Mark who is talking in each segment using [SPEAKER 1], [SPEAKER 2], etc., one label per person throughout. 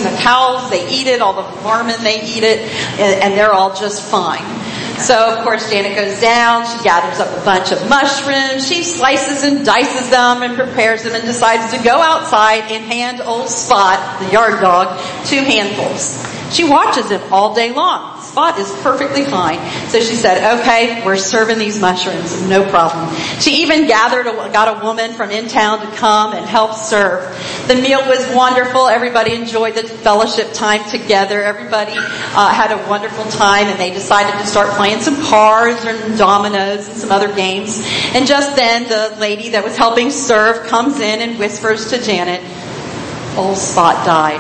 [SPEAKER 1] the cows, they eat it. All the varmin, they eat it. And they're all just fine. So, of course, Janet goes down. She gathers up a bunch of mushrooms. She slices and dices them and prepares them and decides to go outside and hand old Spot, the yard dog, 2 handfuls. She watches him all day long. Spot is perfectly fine. So she said, okay, we're serving these mushrooms. No problem. She even got a woman from in town to come and help serve. The meal was wonderful. Everybody enjoyed the fellowship time together. Everybody had a wonderful time, and they decided to start playing some cards and dominoes and some other games. And just then, the lady that was helping serve comes in and whispers to Janet, old Spot died.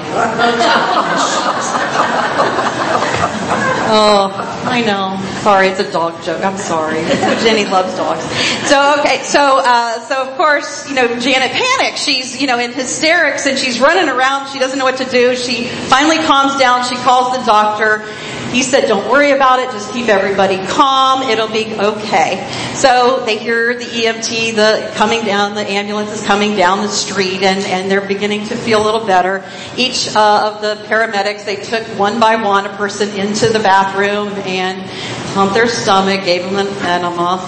[SPEAKER 1] Oh, I know. Sorry, it's a dog joke. I'm sorry. Jenny loves dogs. So of course, Janet panics. She's, in hysterics, and she's running around. She doesn't know what to do. She finally calms down. She calls the doctor. He said, don't worry about it. Just keep everybody calm. It'll be okay. So they hear the EMT, the ambulance is coming down the street, and they're beginning to feel a little better. Each of the paramedics, they took one by one a person into the bathroom and pumped their stomach, gave them an enema.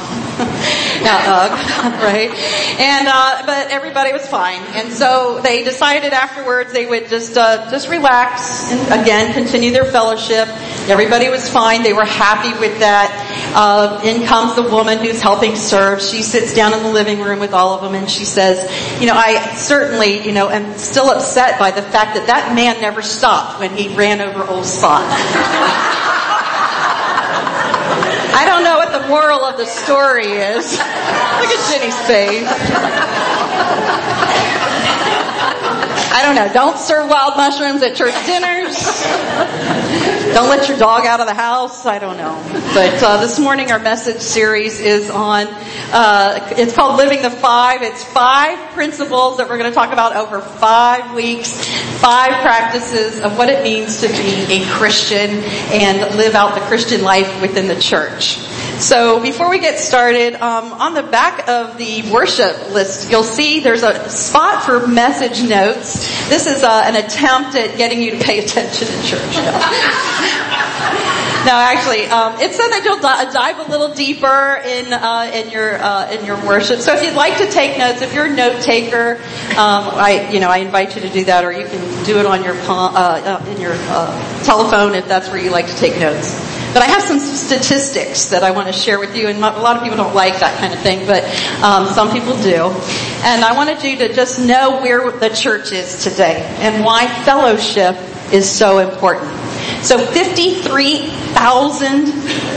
[SPEAKER 1] Right? But everybody was fine. And so they decided afterwards they would just relax and again continue their fellowship. Everybody was fine. They were happy with that. In comes the woman who's helping serve. She sits down in the living room with all of them and she says, I certainly, am still upset by the fact that man never stopped when he ran over old Spot. I don't know what the moral of the story is. Look at Jenny's face. I don't know. Don't serve wild mushrooms at church dinners. Don't let your dog out of the house. I don't know. But this morning our message series is on, it's called Living the Five. It's 5 principles that we're going to talk about over 5 weeks. 5 practices of what it means to be a Christian and live out the Christian life within the church. So before we get started, on the back of the worship list, you'll see there's a spot for message notes. This is an attempt at getting you to pay attention in church. No, actually, it said that you'll dive a little deeper in your worship. So if you'd like to take notes, if you're a note taker, I invite you to do that, or you can do it on your telephone if that's where you like to take notes. But I have some statistics that I want to share with you, and a lot of people don't like that kind of thing, but some people do. And I wanted you to just know where the church is today and why fellowship is so important. So 53,000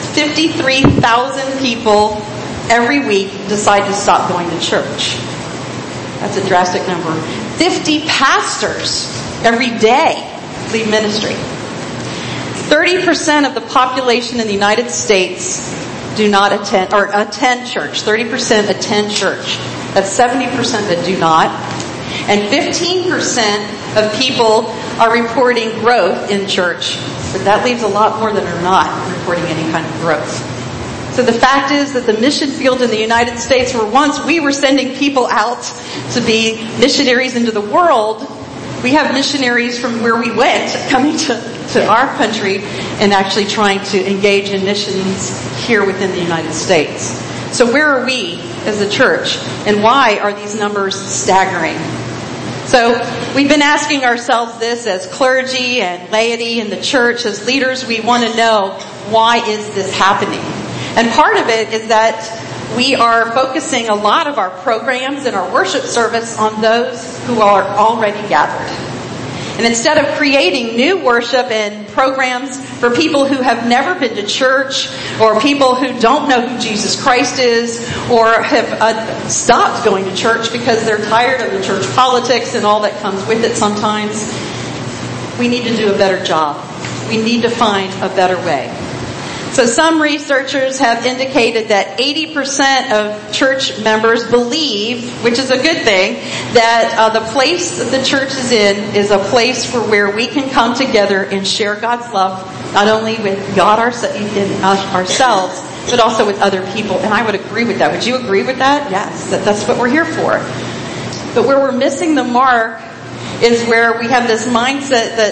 [SPEAKER 1] people every week decide to stop going to church. That's a drastic number. 50 pastors every day leave ministry. 30% of the population in the United States do not attend church. 30% attend church. That's 70% that do not. And 15% of people are reporting growth in church. But that leaves a lot more that are not reporting any kind of growth. So the fact is that the mission field in the United States, where once we were sending people out to be missionaries into the world, we have missionaries from where we went coming to our country and actually trying to engage in missions here within the United States. So where are we as a church, and why are these numbers staggering? So we've been asking ourselves this as clergy and laity in the church, as leaders. We want to know, why is this happening? And part of it is that we are focusing a lot of our programs and our worship service on those who are already gathered. And instead of creating new worship and programs for people who have never been to church, or people who don't know who Jesus Christ is, or have stopped going to church because they're tired of the church politics and all that comes with it sometimes, we need to do a better job. We need to find a better way. So some researchers have indicated that 80% of church members believe, which is a good thing, that the place that the church is in is a place where we can come together and share God's love, not only with God ourselves, but also with other people. And I would agree with that. Would you agree with that? Yes, that's what we're here for. But where we're missing the mark is where we have this mindset that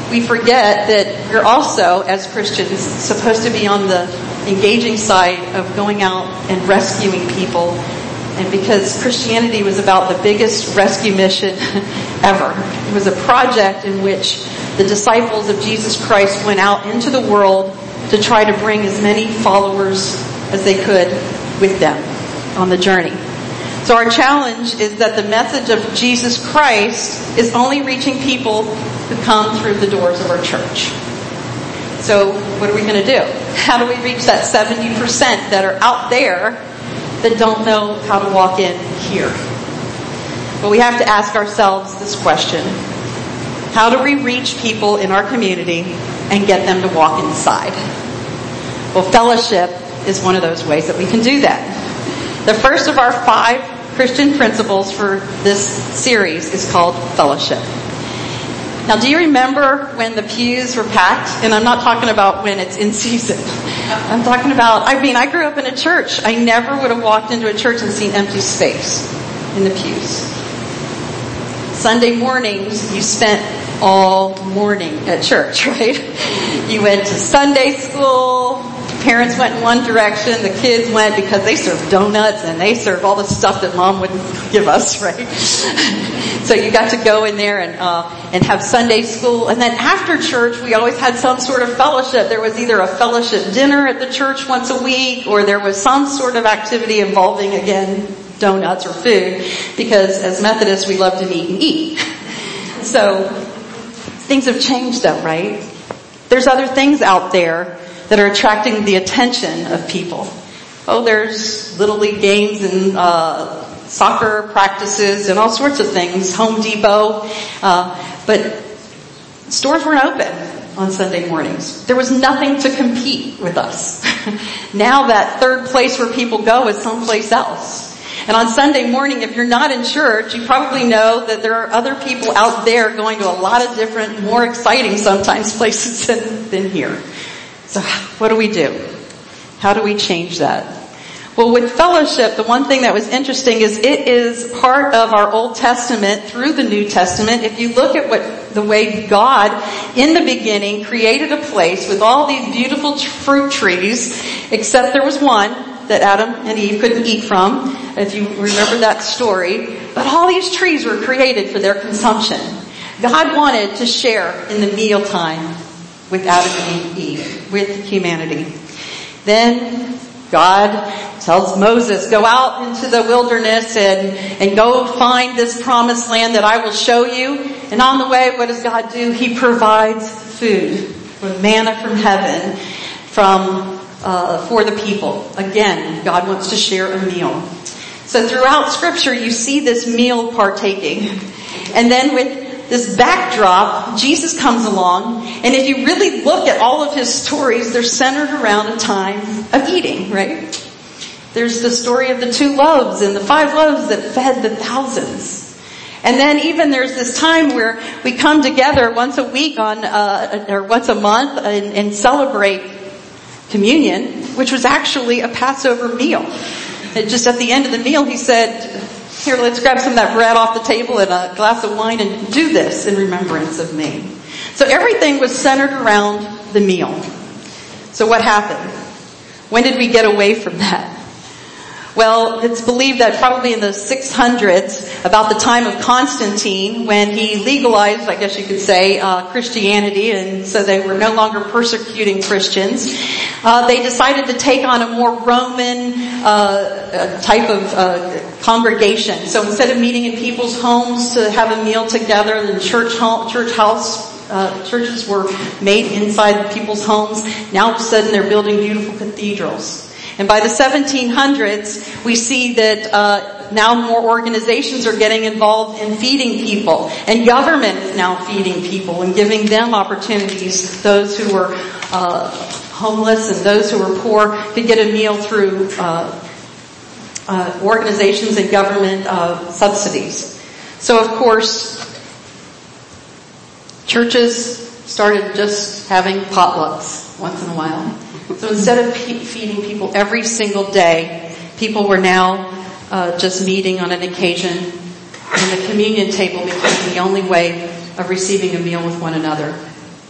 [SPEAKER 1] we forget that we're also, as Christians, supposed to be on the engaging side of going out and rescuing people. And because Christianity was about the biggest rescue mission ever. It was a project in which the disciples of Jesus Christ went out into the world to try to bring as many followers as they could with them on the journey. So our challenge is that the message of Jesus Christ is only reaching people who come through the doors of our church. So what are we going to do? How do we reach that 70% that are out there that don't know how to walk in here? Well, we have to ask ourselves this question. How do we reach people in our community and get them to walk inside? Well, fellowship is one of those ways that we can do that. The first of our 5 Christian principles for this series is called fellowship. Now, do you remember when the pews were packed? And I'm not talking about when it's in season. I'm talking about, I grew up in a church. I never would have walked into a church and seen empty space in the pews. Sunday mornings, you spent all morning at church, right? You went to Sunday school. Parents went in one direction. The kids went because they served donuts and they served all the stuff that mom wouldn't give us, right? So you got to go in there and have Sunday school. And then after church, we always had some sort of fellowship. There was either a fellowship dinner at the church once a week, or there was some sort of activity involving, again, donuts or food, because as Methodists, we love to meet and eat. So things have changed though, right? There's other things out there that are attracting the attention of people. Oh, there's Little League games and soccer practices and all sorts of things, Home Depot. But stores weren't open on Sunday mornings. There was nothing to compete with us. Now that third place where people go is someplace else. And on Sunday morning, if you're not in church, you probably know that there are other people out there going to a lot of different, more exciting sometimes places than here. So what do we do? How do we change that? Well, with fellowship, the one thing that was interesting is it is part of our Old Testament through the New Testament. If you look at the way God, in the beginning, created a place with all these beautiful fruit trees, except there was one that Adam and Eve couldn't eat from, if you remember that story. But all these trees were created for their consumption. God wanted to share in the mealtime with Adam and Eve, with humanity. Then God tells Moses, go out into the wilderness and go find this promised land that I will show you. And on the way, what does God do? He provides food, with manna from heaven, for the people. Again, God wants to share a meal. So throughout Scripture, you see this meal partaking. And then with this backdrop, Jesus comes along, and if you really look at all of his stories, they're centered around a time of eating, right? There's the story of the 2 loaves and the 5 loaves that fed the thousands. And then even there's this time where we come together once a week or once a month and celebrate communion, which was actually a Passover meal. And just at the end of the meal, he said, here, let's grab some of that bread off the table and a glass of wine and do this in remembrance of me. So everything was centered around the meal. So what happened? When did we get away from that? Well, it's believed that probably in the 600s, about the time of Constantine, when he legalized, I guess you could say, Christianity, and so they were no longer persecuting Christians, they decided to take on a more Roman type of congregation. So instead of meeting in people's homes to have a meal together, the churches were made inside people's homes. Now all of a sudden they're building beautiful cathedrals. And by the 1700s, we see that now more organizations are getting involved in feeding people. And government is now feeding people and giving them opportunities. Those who were homeless and those who were poor could get a meal through organizations and government subsidies. So of course, churches started just having potlucks once in a while. So instead of feeding people every single day, people were now just meeting on an occasion, and the communion table became the only way of receiving a meal with one another.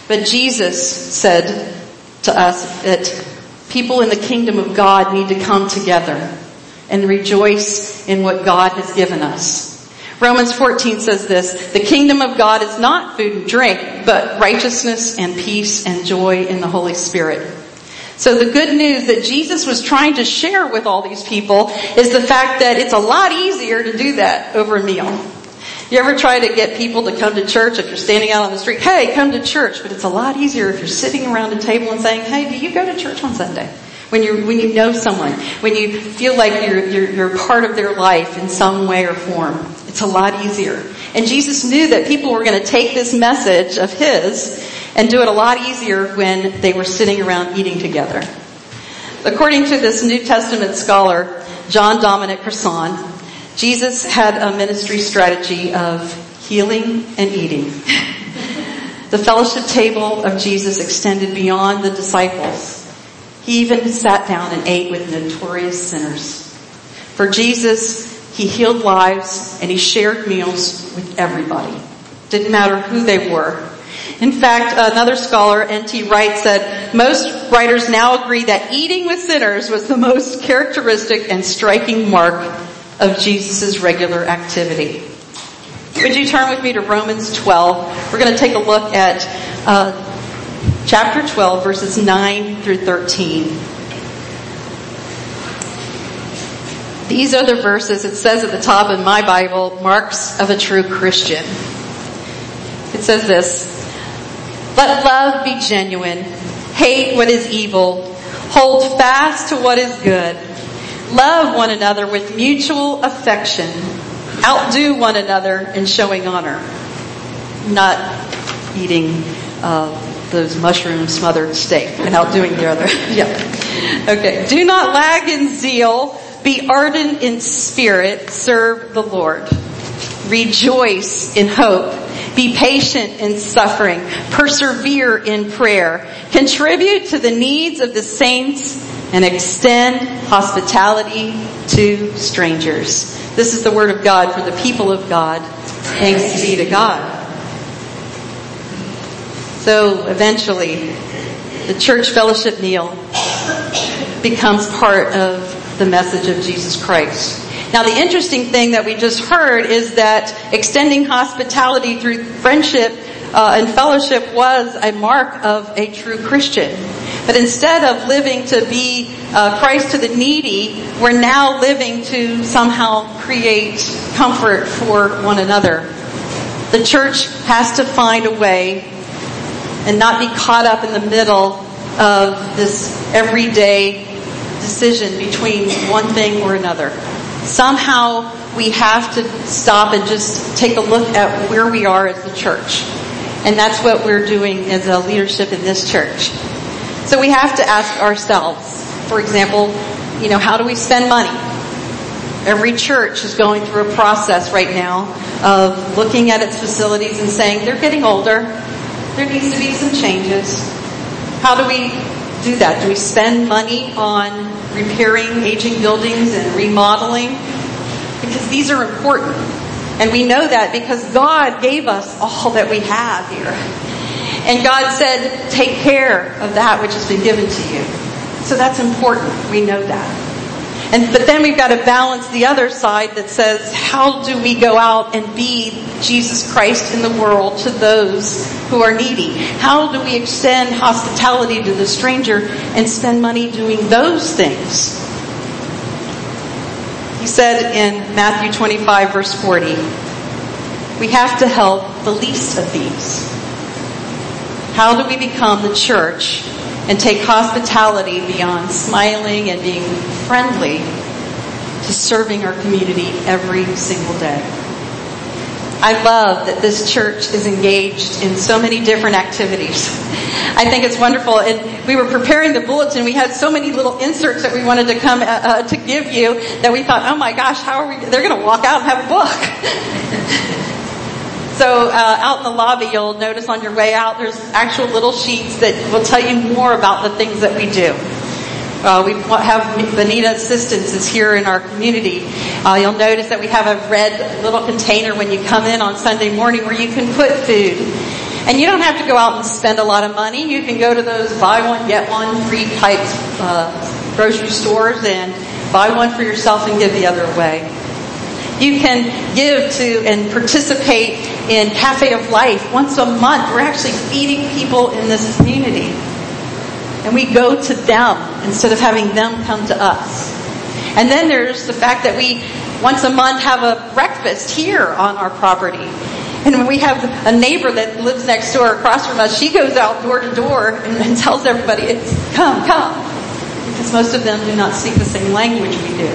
[SPEAKER 1] But Jesus said to us that people in the kingdom of God need to come together and rejoice in what God has given us. Romans 14 says this, the kingdom of God is not food and drink, but righteousness and peace and joy in the Holy Spirit. So the good news that Jesus was trying to share with all these people is the fact that it's a lot easier to do that over a meal. You ever try to get people to come to church if you're standing out on the street? Hey, come to church. But it's a lot easier if you're sitting around a table and saying, hey, do you go to church on Sunday? When you know someone, when you feel like you're part of their life in some way or form, it's a lot easier. And Jesus knew that people were going to take this message of his and do it a lot easier when they were sitting around eating together. According to this New Testament scholar, John Dominic Crossan, Jesus had a ministry strategy of healing and eating. The fellowship table of Jesus extended beyond the disciples. He even sat down and ate with notorious sinners. For Jesus, he healed lives and he shared meals with everybody. Didn't matter who they were. In fact, another scholar, N.T. Wright, said, most writers now agree that eating with sinners was the most characteristic and striking mark of Jesus' regular activity. Would you turn with me to Romans 12? We're going to take a look at chapter 12, verses 9 through 13. These are the verses, it says at the top in my Bible, marks of a true Christian. It says this, let love be genuine, hate what is evil, hold fast to what is good, love one another with mutual affection, outdo one another in showing honor, not eating those mushroom smothered steak and outdoing the other. Yeah. Okay. Do not lag in zeal. Be ardent in spirit. Serve the Lord. Rejoice in hope. Be patient in suffering. Persevere in prayer. Contribute to the needs of the saints and extend hospitality to strangers. This is the word of God for the people of God. Thanks be to God. So eventually, the church fellowship meal becomes part of the message of Jesus Christ. Now the interesting thing that we just heard is that extending hospitality through friendship and fellowship was a mark of a true Christian. But instead of living to be Christ to the needy, we're now living to somehow create comfort for one another. The church has to find a way and not be caught up in the middle of this everyday decision between one thing or another. Somehow we have to stop and just take a look at where we are as the church. And that's what we're doing as a leadership in this church. So we have to ask ourselves, for example, how do we spend money? Every church is going through a process right now of looking at its facilities and saying, they're getting older. There needs to be some changes. How do we do that? Do we spend money on repairing aging buildings and remodeling? Because these are important. And we know that because God gave us all that we have here. And God said, take care of that which has been given to you. So that's important. We know that. But then we've got to balance the other side that says, how do we go out and be Jesus Christ in the world to those who are needy? How do we extend hospitality to the stranger and spend money doing those things? He said in Matthew 25, verse 40, we have to help the least of these. How do we become the church and take hospitality beyond smiling and being friendly to serving our community every single day? I love that this church is engaged in so many different activities. I think it's wonderful. And we were preparing the bulletin. We had so many little inserts that we wanted to come to give you that we thought, oh my gosh, how are we? They're going to walk out and have a book. So out in the lobby, you'll notice on your way out, there's actual little sheets that will tell you more about the things that we do. We have Bonita Assistance is here in our community. You'll notice that we have a red little container when you come in on Sunday morning where you can put food. And you don't have to go out and spend a lot of money. You can go to those buy one, get one free type grocery stores and buy one for yourself and give the other away. You can give to and participate in Cafe of Life once a month. We're actually feeding people in this community. And we go to them instead of having them come to us. And then there's the fact that we once a month have a breakfast here on our property. And when we have a neighbor that lives next door across from us, she goes out door to door and tells everybody, "It's come. Because most of them do not speak the same language we do.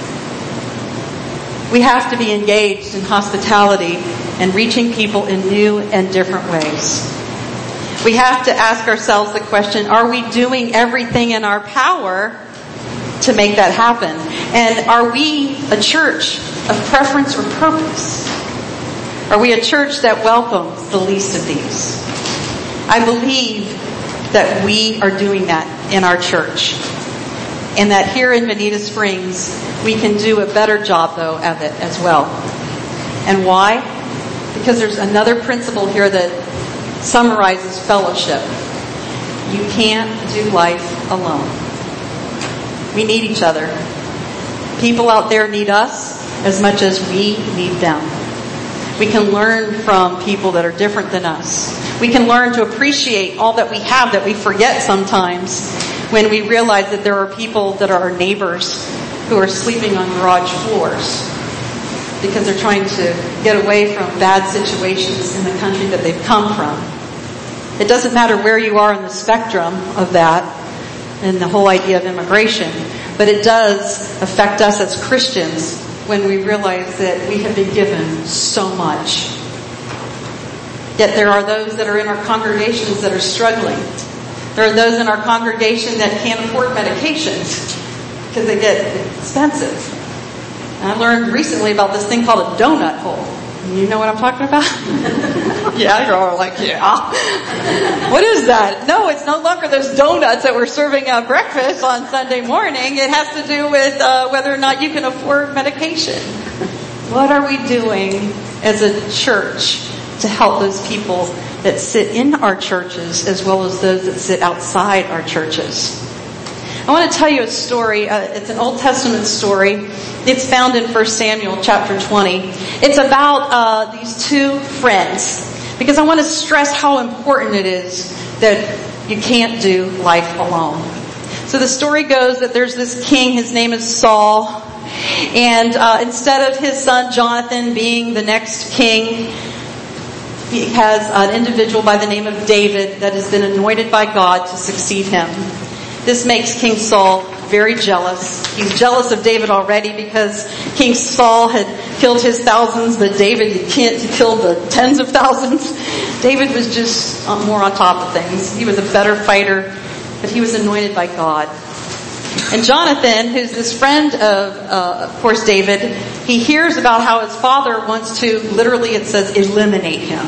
[SPEAKER 1] We have to be engaged in hospitality and reaching people in new and different ways. We have to ask ourselves the question, are we doing everything in our power to make that happen? And are we a church of preference or purpose? Are we a church that welcomes the least of these? I believe that we are doing that in our church. And that here in Bonita Springs, we can do a better job, though, of it as well. And why? Because there's another principle here that summarizes fellowship. You can't do life alone. We need each other. People out there need us as much as we need them. We can learn from people that are different than us. We can learn to appreciate all that we have that we forget sometimes when we realize that there are people that are our neighbors who are sleeping on garage floors because they're trying to get away from bad situations in the country that they've come from. It doesn't matter where you are in the spectrum of that and the whole idea of immigration, but it does affect us as Christians when we realize that we have been given so much. Yet there are those that are in our congregations that are struggling. There are those in our congregation that can't afford medications because they get expensive. And I learned recently about this thing called a donut hole. You know what I'm talking about? Yeah, you're all like, yeah. What is that? No, it's no longer those donuts that we're serving at breakfast on Sunday morning. It has to do with whether or not you can afford medication. What are we doing as a church to help those people that sit in our churches as well as those that sit outside our churches? I want to tell you a story. It's an Old Testament story. It's found in 1 Samuel chapter 20. It's about these two friends because I want to stress how important it is that you can't do life alone. So the story goes that there's this king, his name is Saul, and instead of his son Jonathan being the next king, he has an individual by the name of David that has been anointed by God to succeed him. This makes King Saul very jealous. He's jealous of David already because King Saul had killed his thousands, but David, he killed the tens of thousands. David was just more on top of things. He was a better fighter, but he was anointed by God. And Jonathan, who's this friend of course, David, he hears about how his father wants to, literally it says, eliminate him.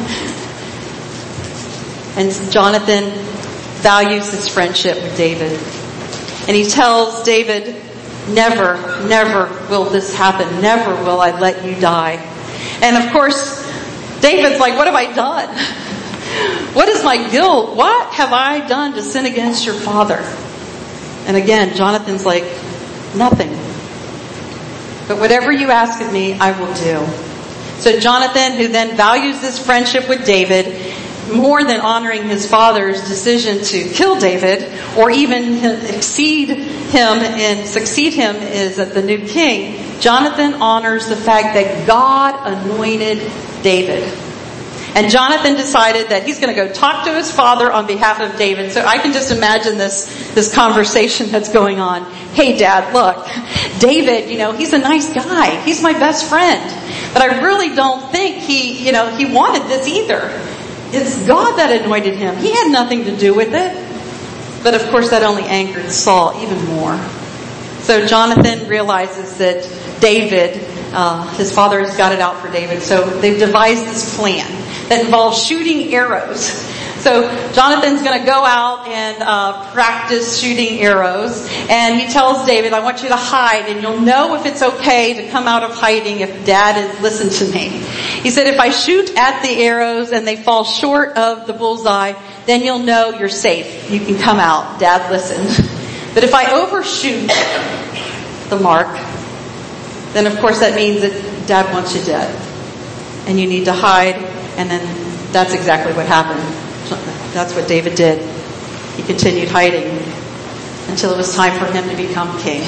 [SPEAKER 1] And Jonathan values his friendship with David. And he tells David, never will this happen. Never will I let you die. And of course, David's like, what have I done? What is my guilt? What have I done to sin against your father? And again, Jonathan's like, nothing. But whatever you ask of me, I will do. So Jonathan, who then values this friendship with David, more than honoring his father's decision to kill David or even exceed him and succeed him as the new king, Jonathan honors the fact that God anointed David. And Jonathan decided that he's going to go talk to his father on behalf of David. So I can just imagine this conversation that's going on. Hey, Dad, look, David, he's a nice guy. He's my best friend. But I really don't think he wanted this either. It's God that anointed him. He had nothing to do with it. But of course that only angered Saul even more. So Jonathan realizes that David, his father has got it out for David. So they've devised this plan that involves shooting arrows. So Jonathan's going to go out and practice shooting arrows. And he tells David, I want you to hide and you'll know if it's okay to come out of hiding if Dad has listened to me. He said, if I shoot at the arrows and they fall short of the bullseye, then you'll know you're safe. You can come out. Dad listened. But if I overshoot the mark, then of course that means that Dad wants you dead. And you need to hide. And then that's exactly what happened. That's what David did. He continued hiding until it was time for him to become king.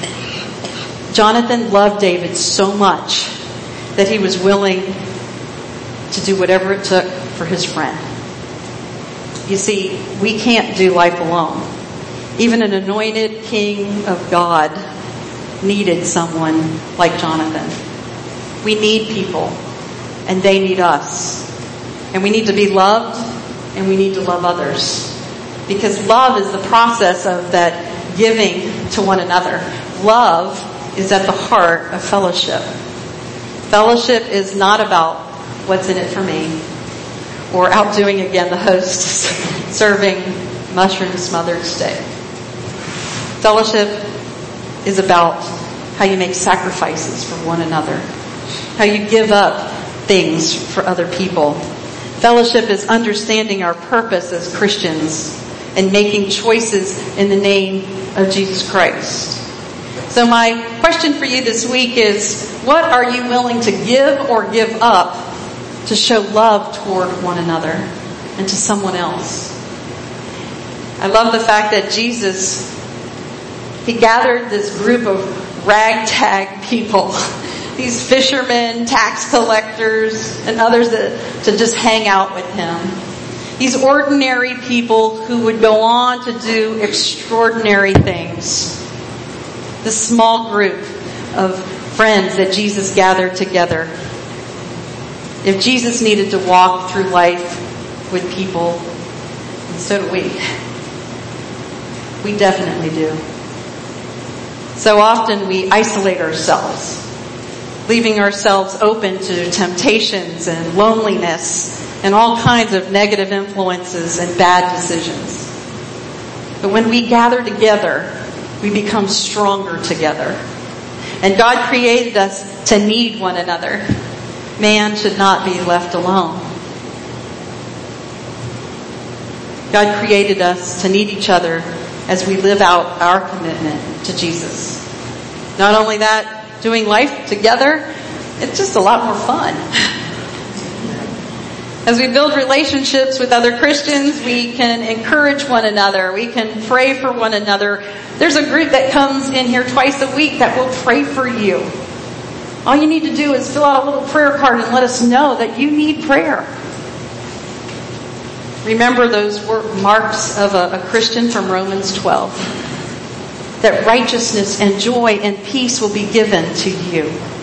[SPEAKER 1] Jonathan loved David so much that he was willing to do whatever it took for his friend. You see, we can't do life alone. Even an anointed king of God needed someone like Jonathan. We need people, and they need us. And we need to be loved, and we need to love others. Because love is the process of that giving to one another. Love is at the heart of fellowship. Fellowship is not about what's in it for me, or outdoing again the hosts serving mushroom smothered steak. Fellowship is about how you make sacrifices for one another, how you give up things for other people. Fellowship is understanding our purpose as Christians and making choices in the name of Jesus Christ. So my question for you this week is, what are you willing to give or give up to show love toward one another and to someone else? I love the fact that Jesus, he gathered this group of ragtag people, these fishermen, tax collectors, and others to just hang out with him. These ordinary people who would go on to do extraordinary things. This small group of friends that Jesus gathered together. If Jesus needed to walk through life with people, and so do we. We definitely do. So often we isolate ourselves, leaving ourselves open to temptations and loneliness and all kinds of negative influences and bad decisions. But when we gather together, we become stronger together. And God created us to need one another. Man should not be left alone. God created us to need each other as we live out our commitment to Jesus. Not only that, doing life together, it's just a lot more fun. As we build relationships with other Christians, we can encourage one another. We can pray for one another. There's a group that comes in here twice a week that will pray for you. All you need to do is fill out a little prayer card and let us know that you need prayer. Remember those marks of a Christian from Romans 12. That righteousness and joy and peace will be given to you.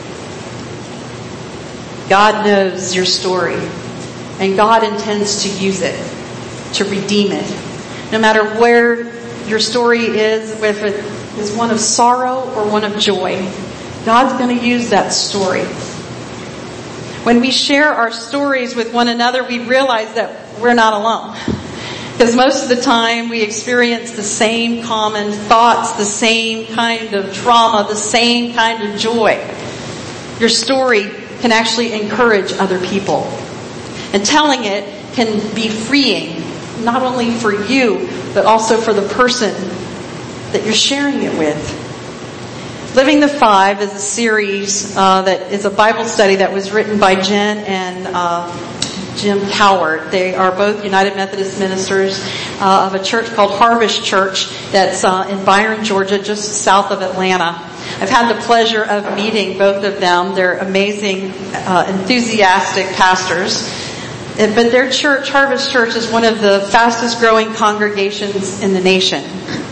[SPEAKER 1] God knows your story. And God intends to use it, to redeem it. No matter where your story is, whether it is one of sorrow or one of joy, God's going to use that story. When we share our stories with one another, we realize that we're not alone. Because most of the time we experience the same common thoughts, the same kind of trauma, the same kind of joy. Your story can actually encourage other people. And telling it can be freeing, not only for you, but also for the person that you're sharing it with. Living the Five is a series that is a Bible study that was written by Jen and Jim Coward. They are both United Methodist ministers of a church called Harvest Church that's in Byron, Georgia, just south of Atlanta. I've had the pleasure of meeting both of them. They're amazing, enthusiastic pastors. But their church, Harvest Church, is one of the fastest growing congregations in the nation.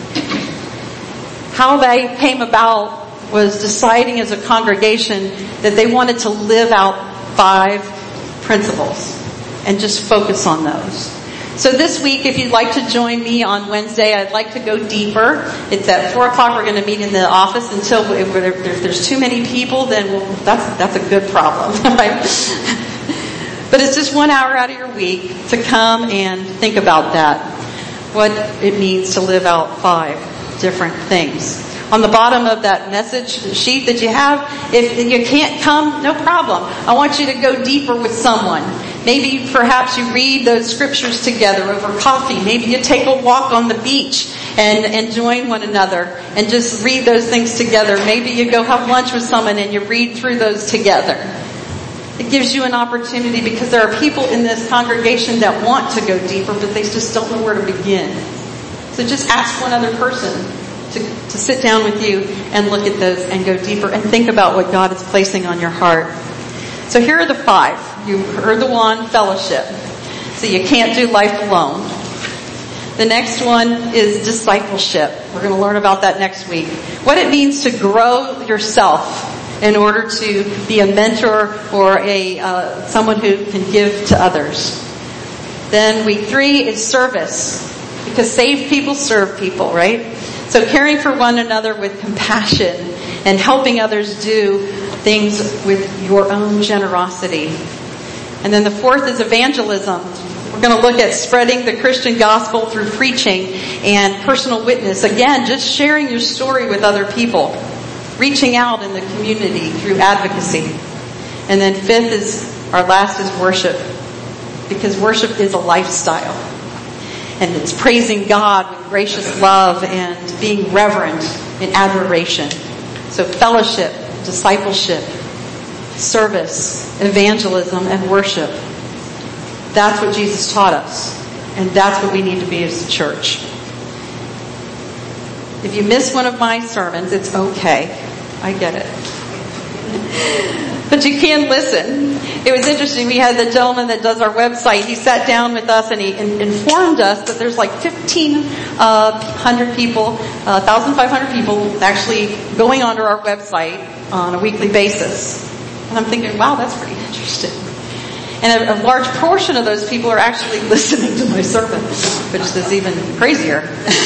[SPEAKER 1] How they came about was deciding as a congregation that they wanted to live out 5 principles and just focus on those. So this week, if you'd like to join me on Wednesday, I'd like to go deeper. It's at 4 o'clock. We're going to meet in the office until if there's too many people, then that's a good problem. Right? But it's just 1 hour out of your week to come and think about that. What it means to live out 5 different things. On the bottom of that message sheet that you have, if you can't come, no problem. I want you to go deeper with someone. Maybe perhaps you read those scriptures together over coffee. Maybe you take a walk on the beach and join one another and just read those things together. Maybe you go have lunch with someone and you read through those together. It gives you an opportunity because there are people in this congregation that want to go deeper, but they just don't know where to begin. So just ask one other person to sit down with you and look at those and go deeper and think about what God is placing on your heart. So here are the 5. You heard the one, fellowship. So you can't do life alone. The next one is discipleship. We're going to learn about that next week. What it means to grow yourself in order to be a mentor or someone who can give to others. Then week 3 is service, because saved people serve people, right? So caring for one another with compassion and helping others do things with your own generosity. And then the 4th is evangelism. We're going to look at spreading the Christian gospel through preaching and personal witness. Again, just sharing your story with other people. Reaching out in the community through advocacy. And then 5th is, our last is worship. Because worship is a lifestyle. And it's praising God with gracious love and being reverent in admiration. So fellowship, discipleship, service, evangelism, and worship. That's what Jesus taught us. And that's what we need to be as a church. If you miss one of my sermons, it's okay. I get it. But you can listen. It was interesting. We had the gentleman that does our website. He sat down with us and he informed us that there's like 1,500 people, 1,500 people actually going onto our website on a weekly basis. And I'm thinking, wow, that's pretty interesting. And a large portion of those people are actually listening to my sermon, which is even crazier.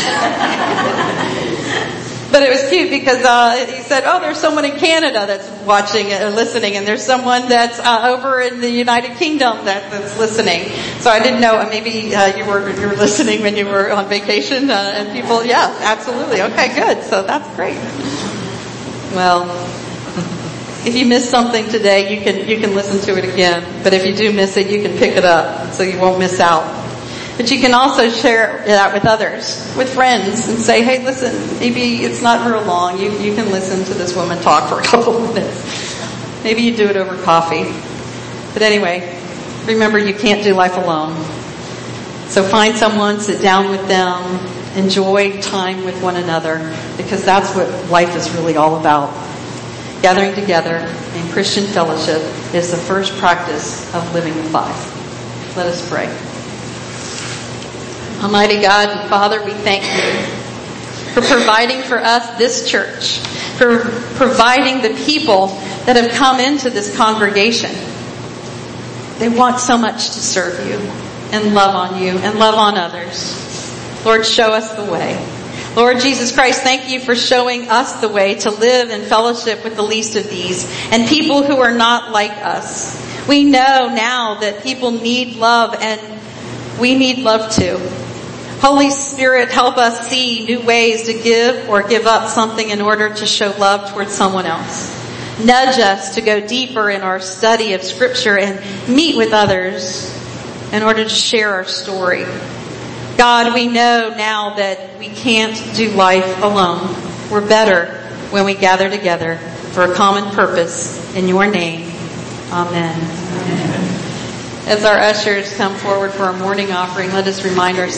[SPEAKER 1] But it was cute because he said, oh, there's someone in Canada that's watching or listening, and there's someone that's over in the United Kingdom that's listening. So I didn't know, maybe you were listening when you were on vacation, and people, yeah, absolutely. Okay, good. So that's great. Well, if you missed something today, you can listen to it again. But if you do miss it, you can pick it up so you won't miss out. But you can also share that with others, with friends, and say, hey, listen, maybe it's not real long. You can listen to this woman talk for a couple of minutes. Maybe you do it over coffee. But anyway, remember, you can't do life alone. So find someone, sit down with them, enjoy time with one another, because that's what life is really all about. Gathering together in Christian fellowship is the first practice of living the 5. Let us pray. Almighty God and Father, we thank you for providing for us this church, for providing the people that have come into this congregation. They want so much to serve you and love on you and love on others. Lord, show us the way. Lord Jesus Christ, thank you for showing us the way to live in fellowship with the least of these and people who are not like us. We know now that people need love and we need love too. Holy Spirit, help us see new ways to give or give up something in order to show love towards someone else. Nudge us to go deeper in our study of Scripture and meet with others in order to share our story. God, we know now that we can't do life alone. We're better when we gather together for a common purpose in your name. Amen. As our ushers come forward for our morning offering, let us remind ourselves